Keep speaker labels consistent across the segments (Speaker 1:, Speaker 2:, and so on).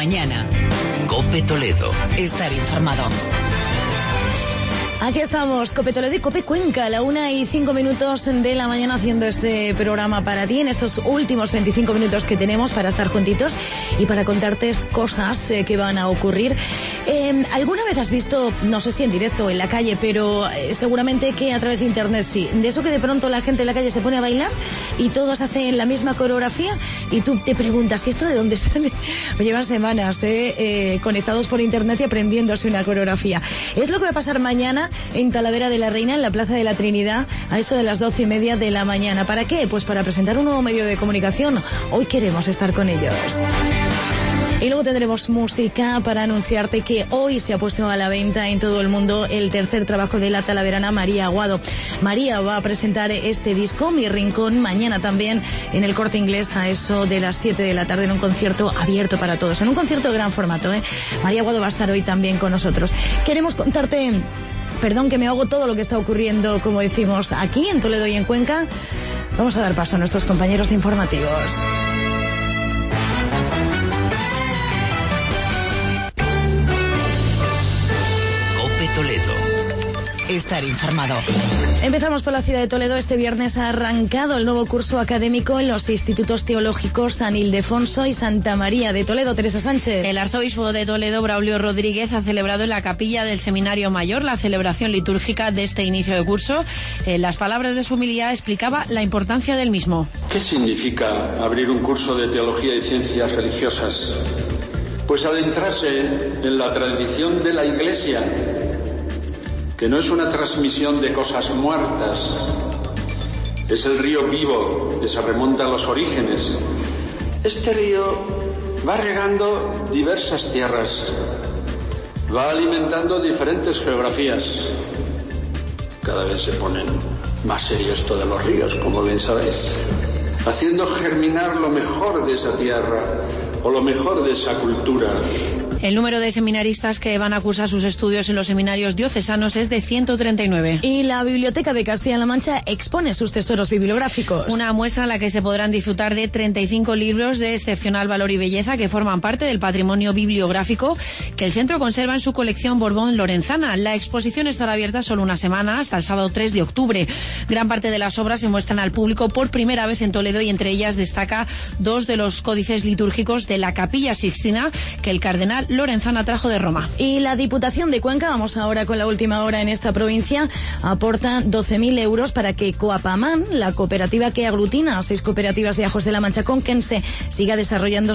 Speaker 1: mañana.
Speaker 2: COPE Toledo.
Speaker 1: Estar informado.
Speaker 3: Aquí estamos, COPE Toledo y COPE Cuenca, 1:05 de la mañana, haciendo este programa para ti en estos últimos 25 minutos que tenemos para estar juntitos y para contarte cosas que van a ocurrir. ¿Alguna vez has visto, no sé si en directo, en la calle, pero seguramente que a través de internet sí, de eso que de pronto la gente en la calle se pone a bailar y todos hacen la misma coreografía y tú te preguntas, ¿y esto de dónde sale? Pues llevan semanas conectados por internet y aprendiéndose una coreografía. Es lo que va a pasar mañana en Talavera de la Reina, en la Plaza de la Trinidad, a eso de las 12:30 de la mañana. ¿Para qué? Pues para presentar un nuevo medio de comunicación. Hoy queremos estar con ellos. Y luego tendremos música para anunciarte que hoy se ha puesto a la venta en todo el mundo el tercer trabajo de la talaverana María Aguado. María va a presentar este disco, Mi Rincón, mañana también en el Corte Inglés a eso de las 7 de la tarde en un concierto abierto para todos, en un concierto de gran formato. María Aguado va a estar hoy también con nosotros. Queremos contarte... Perdón que me hago todo lo que está ocurriendo, como decimos, aquí en Toledo y en Cuenca. Vamos a dar paso a nuestros compañeros de informativos.
Speaker 2: COPE Toledo.
Speaker 1: Estar informado.
Speaker 3: Empezamos por la ciudad de Toledo. Este viernes ha arrancado el nuevo curso académico en los institutos teológicos San Ildefonso y Santa María de Toledo. Teresa Sánchez.
Speaker 4: El arzobispo de Toledo, Braulio Rodríguez, ha celebrado en la capilla del Seminario Mayor la celebración litúrgica de este inicio de curso. En las palabras de su homilía explicaba la importancia del mismo.
Speaker 5: ¿Qué significa abrir un curso de teología y ciencias religiosas? Pues adentrarse en la tradición de la Iglesia, que no es una transmisión de cosas muertas, es el río vivo que se remonta a los orígenes. Este río va regando diversas tierras, va alimentando diferentes geografías. Cada vez se ponen más serio esto de los ríos, como bien sabéis, haciendo germinar lo mejor de esa tierra o lo mejor de esa cultura.
Speaker 4: El número de seminaristas que van a cursar sus estudios en los seminarios diocesanos es de 139.
Speaker 3: Y la Biblioteca de Castilla-La Mancha expone sus tesoros bibliográficos.
Speaker 4: Una muestra en la que se podrán disfrutar de 35 libros de excepcional valor y belleza que forman parte del patrimonio bibliográfico que el centro conserva en su colección Borbón Lorenzana. La exposición estará abierta solo una semana, hasta el sábado 3 de octubre. Gran parte de las obras se muestran al público por primera vez en Toledo y entre ellas destaca 2 de los códices litúrgicos de la Capilla Sixtina que el cardenal Lorenzana trajo de Roma.
Speaker 3: Y la Diputación de Cuenca, vamos ahora con la última hora en esta provincia, aporta 12.000 euros para que Coapamán, la cooperativa que aglutina a 6 cooperativas de ajos de la Mancha conquense, siga desarrollando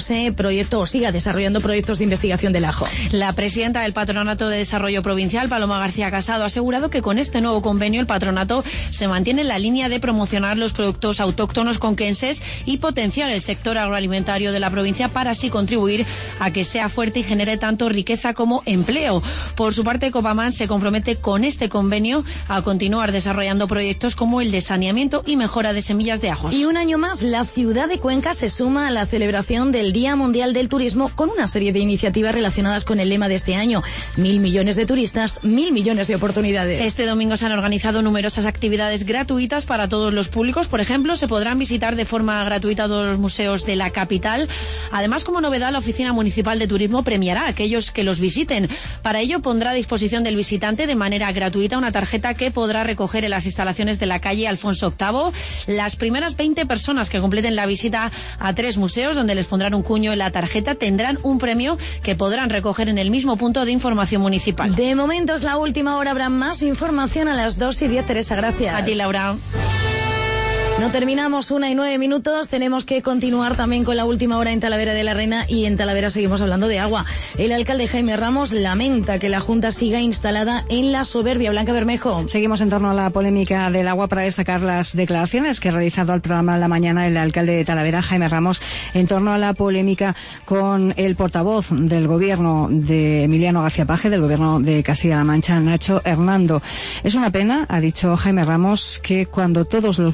Speaker 3: proyectos de investigación del ajo.
Speaker 4: La presidenta del Patronato de Desarrollo Provincial, Paloma García Casado, ha asegurado que con este nuevo convenio el patronato se mantiene en la línea de promocionar los productos autóctonos conquenses y potenciar el sector agroalimentario de la provincia para así contribuir a que sea fuerte y genere tanto riqueza como empleo. Por su parte, Copamán se compromete con este convenio a continuar desarrollando proyectos como el de saneamiento y mejora de semillas de ajos.
Speaker 3: Y un año más, la ciudad de Cuenca se suma a la celebración del Día Mundial del Turismo con una serie de iniciativas relacionadas con el lema de este año: 1.000 millones de turistas, 1.000 millones de oportunidades.
Speaker 4: Este domingo se han organizado numerosas actividades gratuitas para todos los públicos. Por ejemplo, se podrán visitar de forma gratuita todos los museos de la capital. Además, como novedad, la Oficina Municipal de Turismo premiará a aquellos que los visiten. Para ello pondrá a disposición del visitante de manera gratuita una tarjeta que podrá recoger en las instalaciones de la calle Alfonso VIII. Las primeras 20 personas que completen la visita a 3 museos, donde les pondrán un cuño en la tarjeta, tendrán un premio que podrán recoger en el mismo punto de información municipal.
Speaker 3: De momento es la última hora, habrá más información a las 2:10. Teresa, gracias.
Speaker 4: A ti, Laura.
Speaker 3: No terminamos, 1:09. Tenemos que continuar también con la última hora en Talavera de la Reina, y en Talavera seguimos hablando de agua. El alcalde Jaime Ramos lamenta que la Junta siga instalada en la soberbia. Blanca Bermejo.
Speaker 6: Seguimos en torno a la polémica del agua para destacar las declaraciones que ha realizado al programa La Mañana el alcalde de Talavera, Jaime Ramos, en torno a la polémica con el portavoz del gobierno de Emiliano García Paje, del gobierno de Castilla-La Mancha, Nacho Hernando. Es una pena, ha dicho Jaime Ramos, que cuando todos los grupos municipales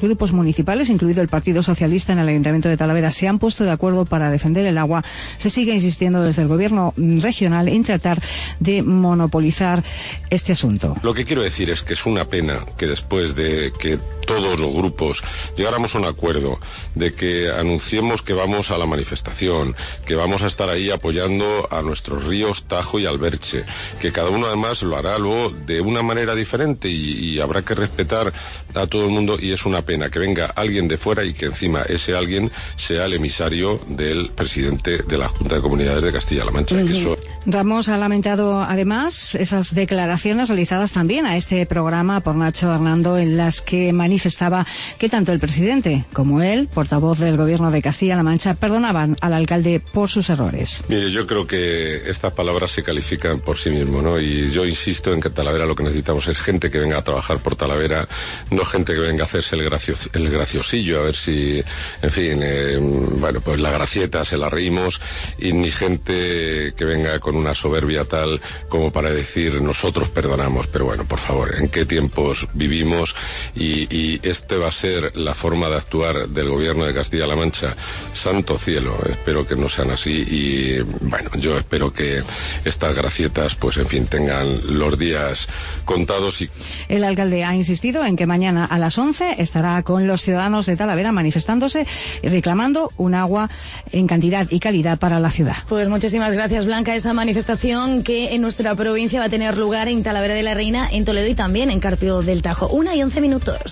Speaker 6: municipales, incluido el Partido Socialista en el Ayuntamiento de Talavera, se han puesto de acuerdo para defender el agua, se sigue insistiendo desde el gobierno regional en tratar de monopolizar este asunto.
Speaker 7: Lo que quiero decir es que es una pena que después de que todos los grupos llegáramos a un acuerdo de que anunciemos que vamos a la manifestación, que vamos a estar ahí apoyando a nuestros ríos Tajo y Alberche, que cada uno además lo hará luego de una manera diferente y habrá que respetar a todo el mundo, y es una pena que venga alguien de fuera y que encima ese alguien sea el emisario del presidente de la Junta de Comunidades de Castilla-La Mancha. Que eso...
Speaker 6: Ramos ha lamentado además esas declaraciones realizadas también a este programa por Nacho Hernando, en las que manifestaba que tanto el presidente como él, portavoz del gobierno de Castilla-La Mancha, perdonaban al alcalde por sus errores.
Speaker 7: Mire, yo creo que estas palabras se califican por sí mismo, ¿no? Y yo insisto en que Talavera lo que necesitamos es gente que venga a trabajar por Talavera, no gente que venga a hacerse el graciosillo, a ver si, en fin, bueno, pues la gracieta se la reímos, y ni gente que venga con una soberbia tal como para decir nosotros perdonamos. Pero bueno, por favor, ¿en qué tiempos vivimos? Y este va a ser la forma de actuar del gobierno de Castilla-La Mancha. Santo cielo, espero que no sean así, y bueno, yo espero que estas gracietas, pues en fin, tengan los días contados. Y
Speaker 6: el alcalde ha insistido en que mañana a las 11 estará con los ciudadanos de Talavera manifestándose y reclamando un agua en cantidad y calidad para la ciudad.
Speaker 3: Pues muchísimas gracias, Blanca. Esa manifestación que en nuestra provincia va a tener lugar en Talavera de la Reina, en Toledo y también en Carpio del Tajo. 1:11.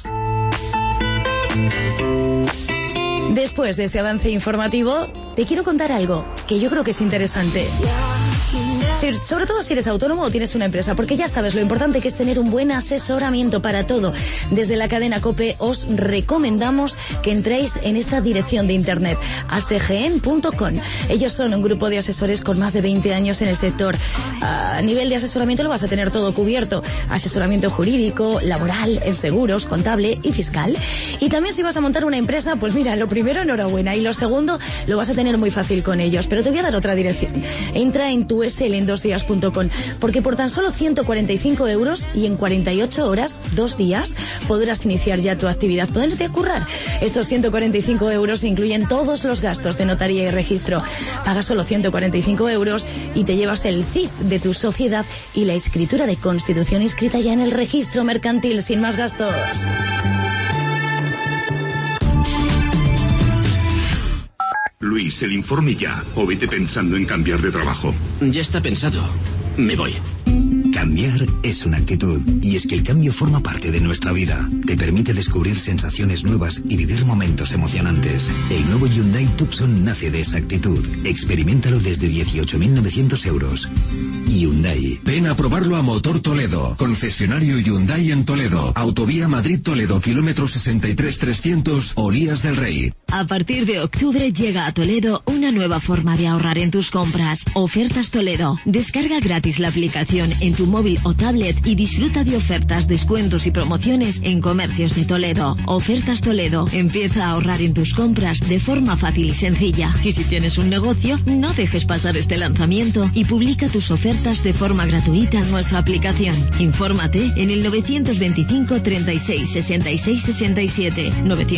Speaker 3: Después de este avance informativo, te quiero contar algo que yo creo que es interesante. Sobre todo si eres autónomo o tienes una empresa, porque ya sabes lo importante que es tener un buen asesoramiento para todo. Desde la cadena COPE os recomendamos que entréis en esta dirección de internet, asegen.com. Ellos son un grupo de asesores con más de 20 años en el sector. A nivel de asesoramiento lo vas a tener todo cubierto: asesoramiento jurídico, laboral, en seguros, contable y fiscal. Y también si vas a montar una empresa, pues mira, lo primero, enhorabuena, y lo segundo, lo vas a tener muy fácil con ellos. Pero te voy a dar otra dirección. Entra en tu SL2días.com, porque por tan solo 145 euros y en 48 horas, 2 días, podrás iniciar ya tu actividad, ponerte a currar. Estos 145 euros incluyen todos los gastos de notaría y registro. Pagas solo 145 euros y te llevas el CIF de tu sociedad y la escritura de constitución inscrita ya en el registro mercantil, sin más gastos.
Speaker 8: Luis, el informe ya, o vete pensando en cambiar de trabajo.
Speaker 2: Ya está pensado. Me voy.
Speaker 9: Cambiar es una actitud, y es que el cambio forma parte de nuestra vida. Te permite descubrir sensaciones nuevas y vivir momentos emocionantes. El nuevo Hyundai Tucson nace de esa actitud. Experiméntalo desde 18.900 euros. Hyundai.
Speaker 10: Ven a probarlo a Motor Toledo, concesionario Hyundai en Toledo, Autovía Madrid-Toledo, kilómetro 63-300, Olías del Rey.
Speaker 11: A partir de octubre llega a Toledo una nueva forma de ahorrar en tus compras. Ofertas Toledo. Descarga gratis la aplicación en tu móvil o tablet y disfruta de ofertas, descuentos y promociones en comercios de Toledo. Ofertas Toledo. Empieza a ahorrar en tus compras de forma fácil y sencilla. Y si tienes un negocio, no dejes pasar este lanzamiento y publica tus ofertas de forma gratuita en nuestra aplicación. Infórmate en el 925 36 66 67.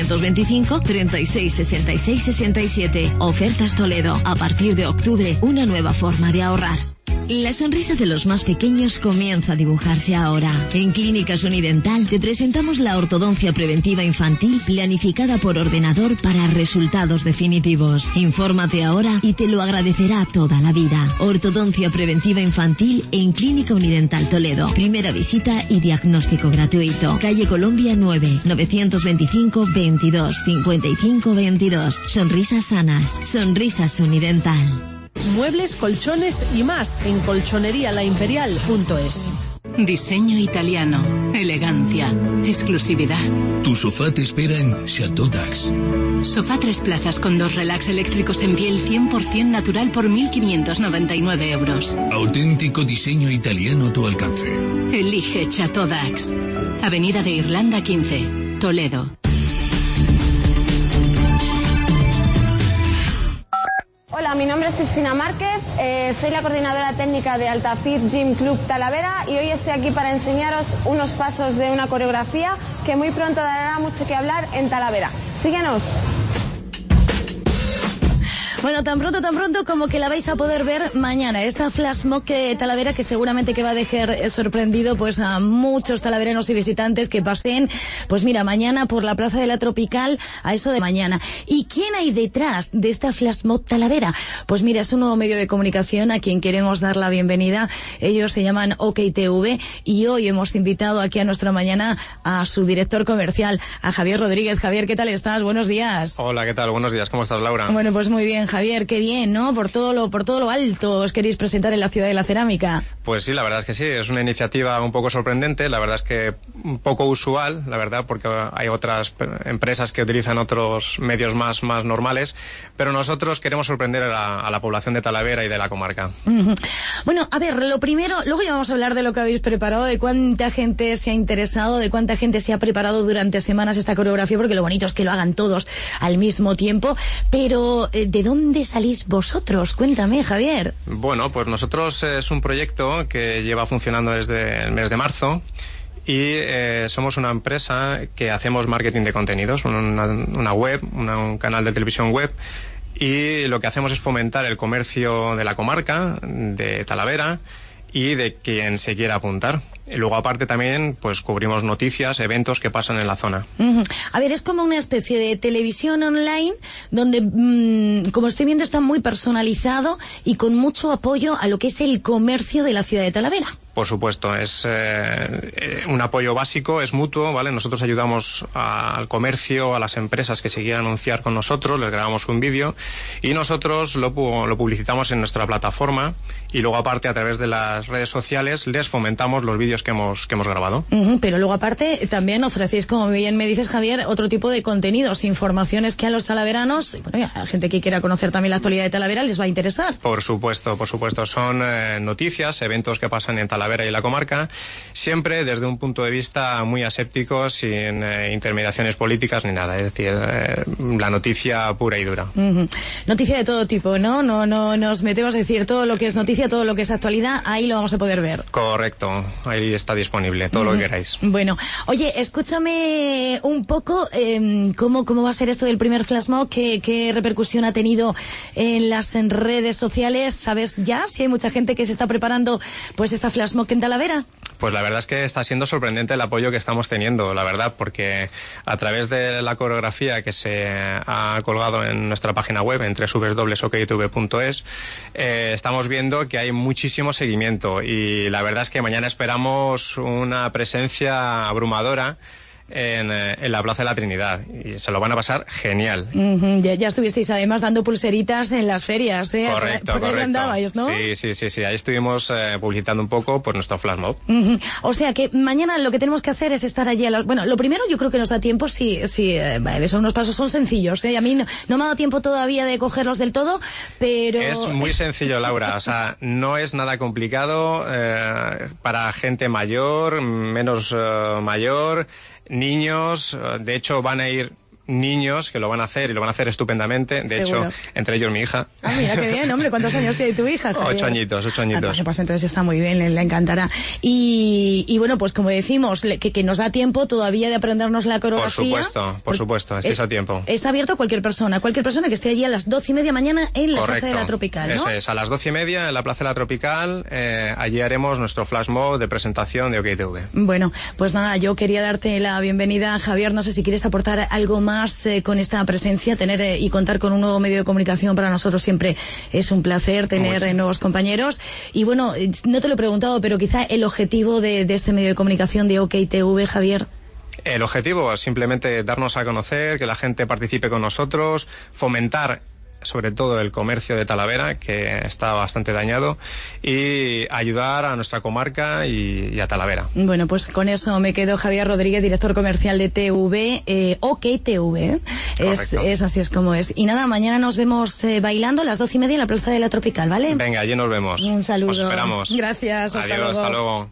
Speaker 11: 925 36 66 67. Ofertas Toledo. A partir de octubre, una nueva forma de ahorrar. La sonrisa de los más pequeños comienza a dibujarse ahora. En Clínicas Unidental te presentamos la ortodoncia preventiva infantil planificada por ordenador para resultados definitivos. Infórmate ahora y te lo agradecerá toda la vida. Ortodoncia preventiva infantil en Clínica Unidental Toledo. Primera visita y diagnóstico gratuito. Calle Colombia 9, 925 22 55 22. Sonrisas sanas. Sonrisas Unidental.
Speaker 12: Muebles, colchones y más en colchoneríalaimperial.es.
Speaker 13: Diseño italiano, elegancia, exclusividad.
Speaker 14: Tu sofá te espera en Chateau Dax.
Speaker 13: Sofá 3 plazas con 2 relax eléctricos en piel 100% natural por 1.599 euros.
Speaker 14: Auténtico diseño italiano a tu alcance.
Speaker 13: Elige Chateau Dax. Avenida de Irlanda 15, Toledo.
Speaker 15: Hola, mi nombre es Cristina Márquez, soy la coordinadora técnica de Altafit Gym Club Talavera y hoy estoy aquí para enseñaros unos pasos de una coreografía que muy pronto dará mucho que hablar en Talavera. Síguenos.
Speaker 3: Bueno, tan pronto como que la vais a poder ver mañana. Esta Flash Mob Talavera que seguramente que va a dejar sorprendido pues a muchos talaveranos y visitantes que pasen, pues mira, mañana por la Plaza de la Tropical a eso de mañana. ¿Y quién hay detrás de esta Flash Mob Talavera? Pues mira, es un nuevo medio de comunicación a quien queremos dar la bienvenida. Ellos se llaman OKTV y hoy hemos invitado aquí a nuestra mañana a su director comercial, a Javier Rodríguez. Javier, ¿qué tal estás? Buenos días.
Speaker 16: Hola, ¿qué tal? Buenos días. ¿Cómo estás, Laura?
Speaker 3: Bueno, pues muy bien, Javier, qué bien, ¿no? Por todo lo alto os queréis presentar en la ciudad de la cerámica.
Speaker 16: Pues sí, la verdad es que sí, es una iniciativa un poco sorprendente, la verdad es que un poco usual, la verdad, porque hay otras empresas que utilizan otros medios más normales, pero nosotros queremos sorprender a la población de Talavera y de la comarca.
Speaker 3: Bueno, a ver, lo primero, luego ya vamos a hablar de lo que habéis preparado, de cuánta gente se ha interesado, de cuánta gente se ha preparado durante semanas esta coreografía, porque lo bonito es que lo hagan todos al mismo tiempo, pero ¿de dónde salís vosotros? Cuéntame, Javier.
Speaker 16: Bueno, pues nosotros es un proyecto que lleva funcionando desde el mes de marzo y somos una empresa que hacemos marketing de contenidos, una web, un canal de televisión web, y lo que hacemos es fomentar el comercio de la comarca, de Talavera, y de quien se quiera apuntar. Y luego aparte también pues cubrimos noticias, eventos que pasan en la zona.
Speaker 3: A ver, es como una especie de televisión online donde, como estoy viendo, está muy personalizado y con mucho apoyo a lo que es el comercio de la ciudad de Talavera.
Speaker 16: Por supuesto, es un apoyo básico, es mutuo, ¿vale? Nosotros ayudamos al comercio, a las empresas que se quieran anunciar con nosotros, les grabamos un vídeo y nosotros lo publicitamos en nuestra plataforma y luego aparte a través de las redes sociales les fomentamos los vídeos que hemos grabado.
Speaker 3: Pero luego aparte también ofrecéis, como bien me dices, Javier, otro tipo de contenidos, informaciones que a los talaveranos, y bueno, a la gente que quiera conocer también la actualidad de Talavera les va a interesar.
Speaker 16: Por supuesto. Son noticias, eventos que pasan en Talavera y la comarca, siempre desde un punto de vista muy aséptico, sin intermediaciones políticas ni nada, es decir, la noticia pura y dura.
Speaker 3: Noticia de todo tipo, ¿no? No nos metemos a decir todo lo que es noticia, todo lo que es actualidad, ahí lo vamos a poder ver.
Speaker 16: Correcto, ahí está disponible, todo lo que queráis.
Speaker 3: Bueno, oye, escúchame un poco, ¿cómo va a ser esto del primer Flash Mob? ¿Qué repercusión ha tenido en las redes sociales? ¿Sabes ya si hay mucha gente que se está preparando pues esta Flash Mob en Talavera?
Speaker 16: Pues la verdad es que está siendo sorprendente el apoyo que estamos teniendo, la verdad, porque a través de la coreografía que se ha colgado en nuestra página web, en www.oktv.es, estamos viendo que hay muchísimo seguimiento y la verdad es que mañana esperamos una presencia abrumadora en la Plaza de la Trinidad y se lo van a pasar genial.
Speaker 3: Ya estuvisteis además dando pulseritas en las ferias, ¿eh?
Speaker 16: Correcto.
Speaker 3: Ahí andabais, ¿no?
Speaker 16: Sí, ahí estuvimos publicitando un poco por nuestro Flash Mob.
Speaker 3: O sea que mañana lo que tenemos que hacer es estar allí bueno, lo primero yo creo que nos da tiempo son unos pasos, son sencillos, ¿eh? A mí no me ha dado tiempo todavía de cogerlos del todo, pero...
Speaker 16: Es muy sencillo, Laura, o sea, no es nada complicado para gente mayor, menos mayor, niños, de hecho van a ir niños que lo van a hacer y lo van a hacer estupendamente. De
Speaker 3: ¿Seguro?
Speaker 16: Hecho, entre ellos mi hija.
Speaker 3: Ah, mira qué bien, hombre. ¿Cuántos años tiene tu hija, Javier?
Speaker 16: 8 añitos.
Speaker 3: Pues entonces está muy bien, le encantará. Y bueno, pues como decimos, que nos da tiempo todavía de aprendernos la coreografía.
Speaker 16: Por supuesto, estáis a tiempo.
Speaker 3: Está abierto a cualquier persona que esté allí a las 12:30 mañana en la Plaza de la Tropical, ¿no?
Speaker 16: Eso es, a las 12:30 en la Plaza de la Tropical, allí haremos nuestro Flash Mob de presentación de OKTV.
Speaker 3: Bueno, pues nada, yo quería darte la bienvenida, Javier. No sé si quieres aportar algo más con esta presencia, tener y contar con un nuevo medio de comunicación. Para nosotros siempre es un placer tener nuevos compañeros. Y bueno, no te lo he preguntado, pero quizá el objetivo de este medio de comunicación de OKTV, Javier.
Speaker 16: El objetivo es simplemente darnos a conocer, que la gente participe con nosotros, fomentar sobre todo el comercio de Talavera, que está bastante dañado, y ayudar a nuestra comarca y a Talavera.
Speaker 3: Bueno, pues con eso me quedo. Javier Rodríguez, director comercial de OKTV. Es así es como es. Y nada, mañana nos vemos bailando a las 12:30 en la Plaza de la Tropical, ¿vale?
Speaker 16: Venga, allí nos vemos.
Speaker 3: Un saludo.
Speaker 16: Os esperamos.
Speaker 3: Gracias, hasta luego.
Speaker 16: Hasta luego.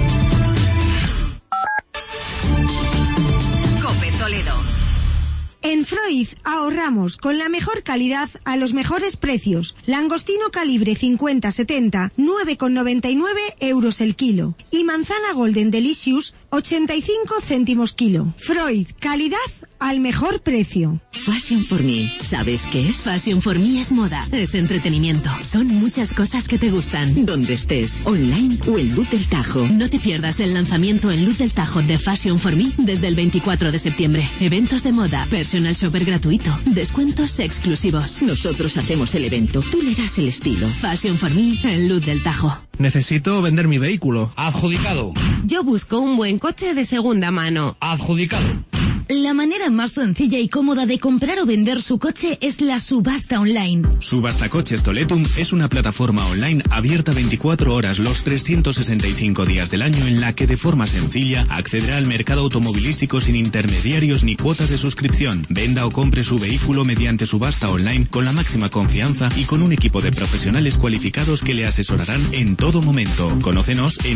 Speaker 1: COPE Toledo.
Speaker 17: En Freud ahorramos con la mejor calidad a los mejores precios. Langostino calibre 50-70, 9,99 euros el kilo. Y manzana Golden Delicious, 85 céntimos kilo. Freud, calidad al mejor precio.
Speaker 18: Fashion for Me. ¿Sabes qué es? Fashion for Me es moda, es entretenimiento. Son muchas cosas que te gustan. Donde estés, online o en Luz del Tajo. No te pierdas el lanzamiento en Luz del Tajo de Fashion for Me desde el 24 de septiembre. Eventos de moda, personal shopper gratuito, descuentos exclusivos. Nosotros hacemos el evento, tú le das el estilo. Fashion for Me en Luz del Tajo.
Speaker 19: Necesito vender mi vehículo.
Speaker 20: Adjudicado.
Speaker 21: Yo busco un buen coche de segunda mano.
Speaker 20: Adjudicado.
Speaker 3: La manera más sencilla y cómoda de comprar o vender su coche es la subasta online.
Speaker 22: Subasta Coches Toletum es una plataforma online abierta 24 horas los 365 días del año en la que de forma sencilla accederá al mercado automovilístico sin intermediarios ni cuotas de suscripción. Venda o compre su vehículo mediante subasta online con la máxima confianza y con un equipo de profesionales cualificados que le asesorarán en todo momento. Conócenos en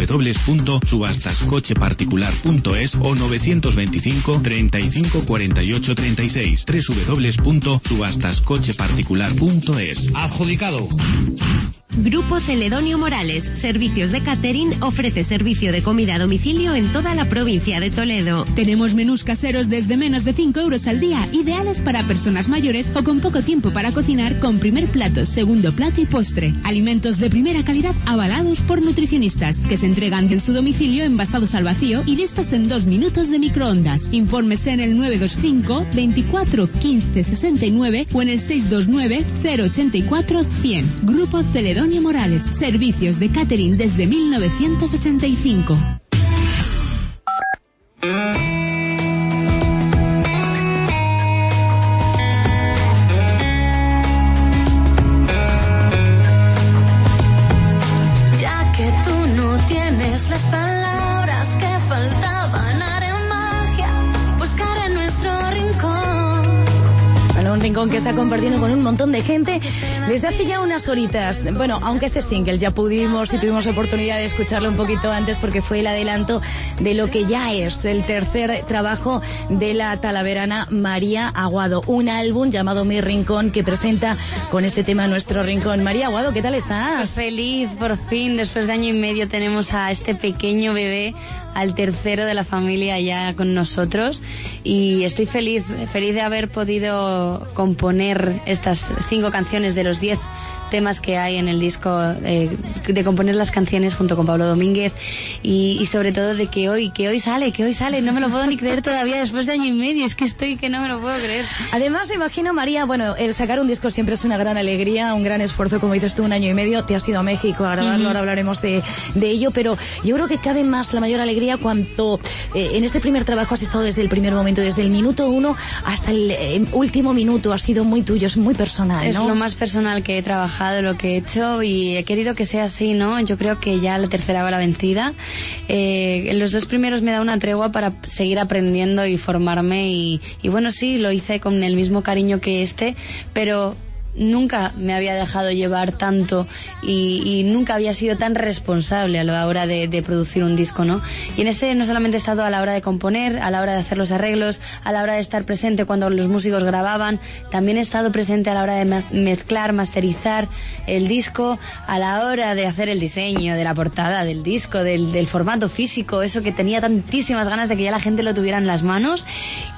Speaker 22: www.subastascocheparticular.es o 925 35 48 36 www.subastascocheparticular.es.
Speaker 20: Adjudicado.
Speaker 21: Grupo Celedonio Morales, Servicios de Catering, ofrece servicio de comida a domicilio en toda la provincia de Toledo.
Speaker 23: Tenemos menús caseros desde menos de 5 euros al día, ideales para personas mayores o con poco tiempo para cocinar, con primer plato, segundo plato y postre. Alimentos de primera calidad avalados por nutricionistas, que se entregan en su domicilio envasados al vacío y listos en 2 minutos de microondas. Infórmese en el 925 24 15 69 o en el 629 084 100. Grupo Celedonio Morales, servicios de catering desde 1985.
Speaker 24: Ya que tú no tienes las palabras que faltaban, haré magia, buscaré nuestro rincón.
Speaker 3: Bueno, un rincón que está compartiendo con un montón de gente desde hace ya unas horitas. Bueno, aunque este single ya pudimos y tuvimos oportunidad de escucharlo un poquito antes porque fue el adelanto de lo que ya es el tercer trabajo de la talaverana María Aguado. Un álbum llamado Mi Rincón que presenta con este tema nuestro rincón. María Aguado, ¿qué tal estás?
Speaker 25: Pues feliz, por fin, después de año y medio tenemos a este pequeño bebé, al tercero de la familia ya con nosotros, y estoy feliz de haber podido componer estas 5 canciones de los 10 temas que hay en el disco, de componer las canciones junto con Pablo Domínguez y sobre todo de que hoy sale, no me lo puedo ni creer todavía después de año y medio, es que no me lo puedo creer.
Speaker 3: Además, imagino, María, bueno, el sacar un disco siempre es una gran alegría, un gran esfuerzo, como dices tú, 1 año y medio, te has ido a México a grabarlo, ahora hablaremos de ello, pero yo creo que cabe más la mayor alegría cuando en este primer trabajo has estado desde el primer momento, desde el minuto 1 hasta el último minuto, ha sido muy tuyo, es muy personal, ¿no?
Speaker 25: Es lo más personal que he trabajado, lo que he hecho, y he querido que sea así, ¿no? Yo creo que ya la tercera va la vencida. En los 2 primeros me da una tregua para seguir aprendiendo y formarme y bueno, sí, lo hice con el mismo cariño que este, pero nunca me había dejado llevar tanto y nunca había sido tan responsable a la hora de producir un disco, ¿no? Y en este no solamente he estado a la hora de componer, a la hora de hacer los arreglos, a la hora de estar presente cuando los músicos grababan, también he estado presente a la hora de mezclar, masterizar el disco, a la hora de hacer el diseño de la portada del disco, del formato físico, eso que tenía tantísimas ganas de que ya la gente lo tuviera en las manos,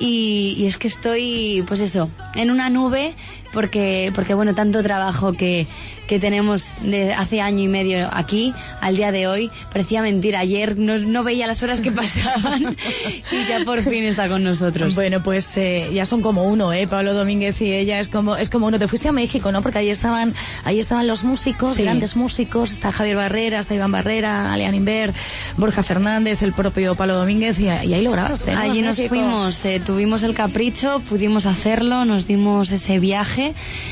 Speaker 25: y es que estoy, pues eso, en una nube, porque bueno, tanto trabajo que tenemos de hace año y medio aquí al día de hoy, parecía mentira, ayer no veía las horas que pasaban y ya por fin está con nosotros.
Speaker 3: Bueno, pues ya son como uno, Pablo Domínguez y ella es como uno. Te fuiste a México, ¿no? Porque ahí estaban los músicos, sí, grandes músicos, está Javier Barrera, está Iván Barrera, Aleán Inver, Borja Fernández, el propio Pablo Domínguez, y ahí lo grabaste, ¿no?
Speaker 25: Allí nos fuimos, tuvimos el capricho, pudimos hacerlo, nos dimos ese viaje,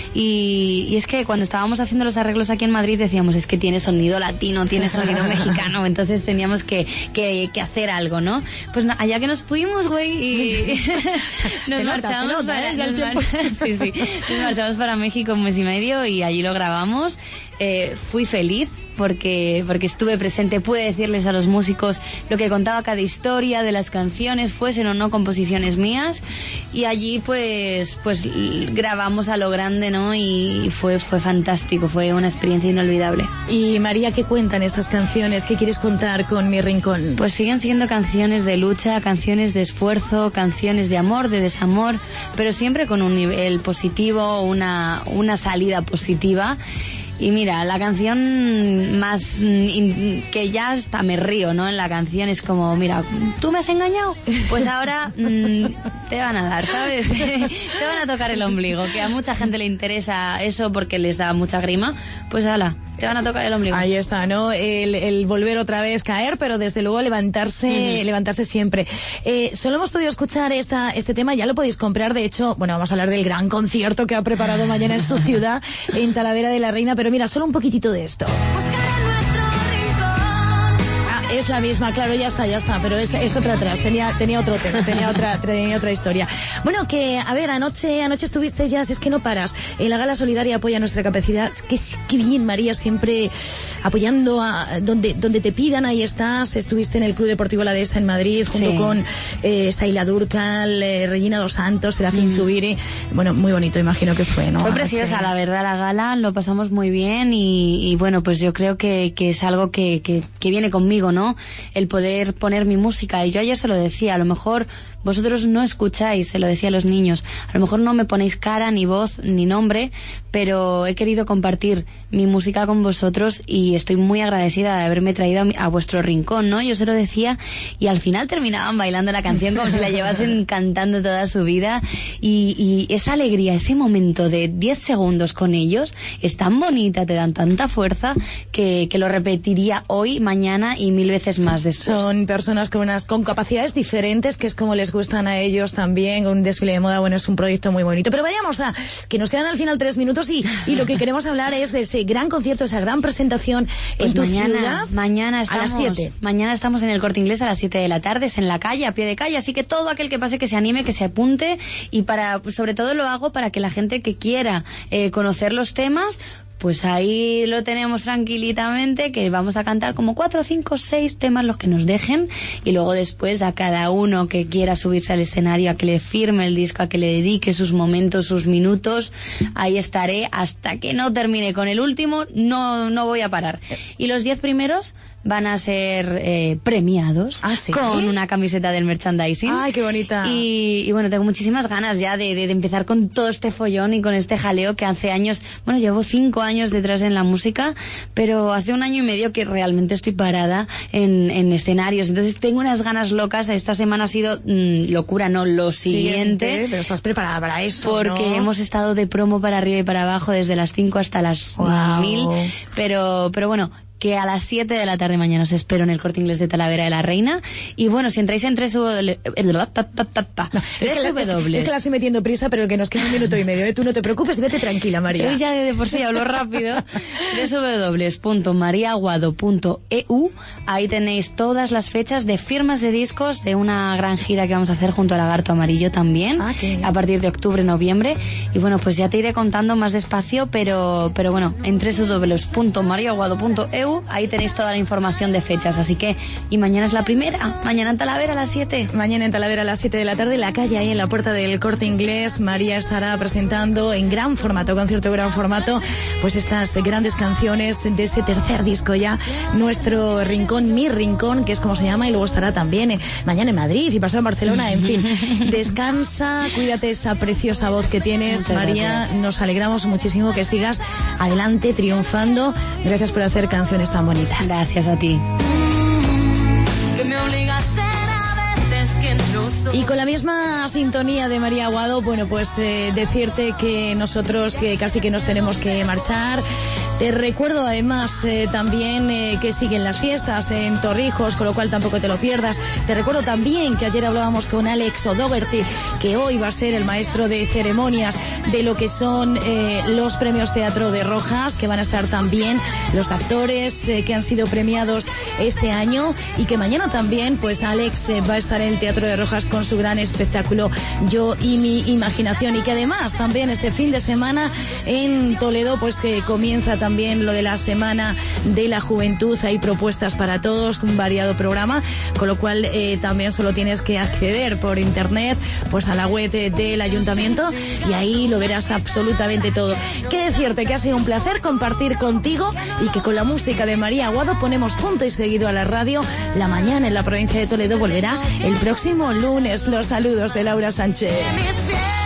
Speaker 25: y es que cuando estábamos haciendo los arreglos aquí en Madrid decíamos, es que tiene sonido latino, tiene sonido mexicano, entonces teníamos que hacer algo, ¿no? Pues allá que nos fuimos, güey, y nos marchamos para México 1 mes y medio y allí lo grabamos, fui feliz porque estuve presente, pude decirles a los músicos lo que contaba cada historia de las canciones, fuesen o no composiciones mías, y allí pues grabamos a lo grande, ¿no? Y fue fantástico, fue una experiencia inolvidable.
Speaker 3: Y María, ¿qué cuentan estas canciones? ¿Qué quieres contar con Mi Rincón?
Speaker 25: Pues siguen siendo canciones de lucha, canciones de esfuerzo, canciones de amor, de desamor, pero siempre con un nivel positivo, una salida positiva. Y mira, la canción más que ya hasta me río, ¿no? En la canción es como, mira, ¿tú me has engañado? Pues ahora te van a dar, ¿sabes? Te van a tocar el ombligo, que a mucha gente le interesa eso porque les da mucha grima. Pues hala, te van a tocar el ombligo.
Speaker 3: Ahí está, ¿no? El volver otra vez caer, pero desde luego levantarse siempre. Solo hemos podido escuchar este tema, ya lo podéis comprar. De hecho, bueno, vamos a hablar del gran concierto que ha preparado mañana en su ciudad, en Talavera de la Reina. Pero mira, solo un poquitito de esto. Es la misma, claro, ya está, pero es otra atrás, tenía otro tema, tenía otra historia. Bueno, que, a ver, anoche estuviste ya, si es que no paras, en la Gala Solidaria Apoya Nuestra Capacidad, que bien, María, siempre apoyando a donde te pidan, ahí estás. Estuviste en el Club Deportivo La Dehesa en Madrid, junto con Saila Durcal, Regina Dos Santos, Serafín Zubiri. Bueno, muy bonito, imagino que fue, ¿no?
Speaker 25: Fue preciosa, la verdad, la gala, lo pasamos muy bien y bueno, pues yo creo que es algo que viene conmigo, ¿no? El poder poner mi música. Y yo ayer se lo decía, a lo mejor vosotros no escucháis, se lo decía a los niños, a lo mejor no me ponéis cara, ni voz, ni nombre, pero he querido compartir mi música con vosotros y estoy muy agradecida de haberme traído a vuestro rincón, ¿no? Yo se lo decía y al final terminaban bailando la canción como si la llevasen cantando toda su vida y esa alegría, ese momento de 10 segundos con ellos es tan bonita, te dan tanta fuerza que lo repetiría hoy, mañana y 1000 veces más después.
Speaker 3: Son personas con capacidades diferentes, que es como les gustan a ellos también. Un desfile de moda, bueno, es un proyecto muy bonito. Pero vayamos a que nos quedan al final 3 minutos y lo que queremos hablar es de ese gran concierto, esa gran presentación en tu ciudad.
Speaker 25: Mañana estamos,
Speaker 3: a las 7.
Speaker 25: Mañana estamos en el Corte Inglés a las 7 de la tarde, es en la calle, a pie de calle, así que todo aquel que pase que se anime, que se apunte y sobre todo lo hago para que la gente que quiera conocer los temas, pues ahí lo tenemos tranquilitamente, que vamos a cantar como 4, 5, 6 temas los que nos dejen y luego después a cada uno que quiera subirse al escenario, a que le firme el disco, a que le dedique sus momentos, sus minutos, ahí estaré hasta que no termine con el último, no voy a parar. Y los 10 primeros van a ser premiados con una camiseta del merchandising.
Speaker 3: ¡Ay, qué bonita!
Speaker 25: Y bueno, tengo muchísimas ganas ya de empezar con todo este follón y con este jaleo que hace años, bueno, llevo 5 años detrás en la música, pero hace 1 año y medio que realmente estoy parada en escenarios. Entonces tengo unas ganas locas. Esta semana ha sido locura, no, lo siguiente.
Speaker 3: Pero estás preparada para eso,
Speaker 25: porque
Speaker 3: ¿no?
Speaker 25: hemos estado de promo para arriba y para abajo desde las 5 hasta las 1000. Pero bueno, que a las 7 de la tarde mañana os espero en el Corte Inglés de Talavera de la Reina. Y bueno, si entráis en Es que
Speaker 3: la estoy metiendo prisa, pero que nos queda 1 minuto y medio. Tú no te preocupes, vete tranquila, María.
Speaker 25: Yo ya de por sí hablo rápido. www.mariaaguado.eu. Ahí tenéis todas las fechas de firmas de discos de una gran gira que vamos a hacer junto a Lagarto Amarillo también, a partir de octubre, noviembre. Y bueno, pues ya te iré contando más despacio, pero bueno, en www.mariaaguado.eu. Ahí tenéis toda la información de fechas, así que, y mañana es la primera, mañana en Talavera a las 7.
Speaker 3: Mañana en Talavera a las 7 de la tarde, en la calle, ahí en la puerta del Corte Inglés. María estará presentando en gran formato, concierto gran formato, pues estas grandes canciones de ese tercer disco ya, Nuestro Rincón, Mi Rincón, que es como se llama, y luego estará también mañana en Madrid y pasado en Barcelona, en fin. Descansa, cuídate esa preciosa voz que tienes. Muchas María, gracias. Nos alegramos muchísimo que sigas adelante, triunfando. Gracias por hacer canciones tan bonitas.
Speaker 25: Gracias a ti.
Speaker 3: Y con la misma sintonía de María Aguado, bueno, pues decirte que nosotros que casi que nos tenemos que marchar. Te recuerdo además también que siguen las fiestas en Torrijos, con lo cual tampoco te lo pierdas. Te recuerdo también que ayer hablábamos con Alex O'Doherty, que hoy va a ser el maestro de ceremonias de lo que son los premios Teatro de Rojas, que van a estar también los actores que han sido premiados este año, y que mañana también pues Alex va a estar en el Teatro de Rojas con su gran espectáculo Yo y mi imaginación, y que además también este fin de semana en Toledo pues que comienza también lo de la Semana de la Juventud. Hay propuestas para todos, un variado programa, con lo cual también solo tienes que acceder por internet pues a la web del ayuntamiento y ahí lo verás absolutamente todo. Qué decirte que ha sido un placer compartir contigo y que con la música de María Aguado ponemos punto y seguido a la radio. La mañana en la provincia de Toledo volverá el próximo lunes. Los saludos de Laura Sánchez.